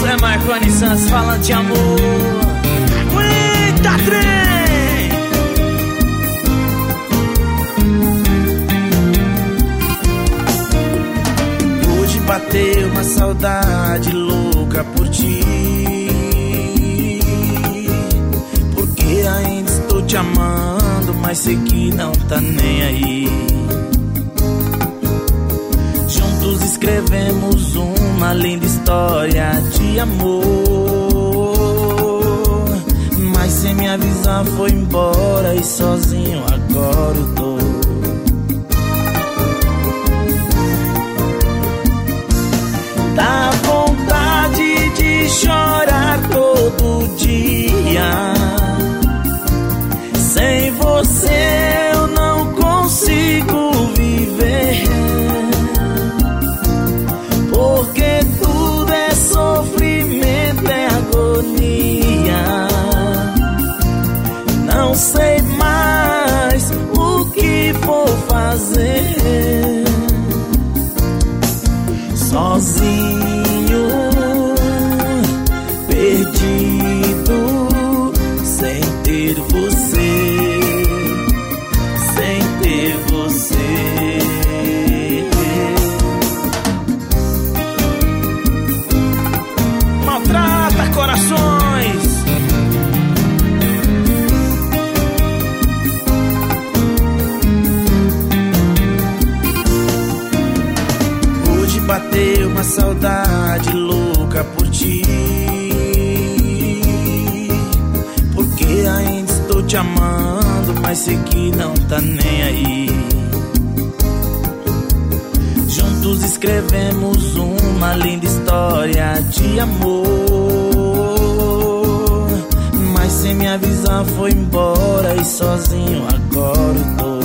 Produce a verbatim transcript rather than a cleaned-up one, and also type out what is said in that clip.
Zé Marconi Santos falando de amor. Eita trem! Hoje bateu uma saudade louca por ti, porque ainda estou te amando, mas sei que não tá nem aí. Juntos escrevemos uma linda história de amor, mas sem me avisar foi embora e sozinho agora eu tô. Dá vontade de chorar todo dia. Sem você eu não consigo viver, porque tudo é sofrimento, é agonia. Não sei mais o que vou fazer, sozinho, perdido, sem ter você, sem ter você. Maltrata corações. Hoje bateu uma saudade louca por ti, porque ainda estou te amando, mas sei que não tá nem aí. Juntos escrevemos uma linda história de amor, mas sem me avisar foi embora e sozinho agora eu tô.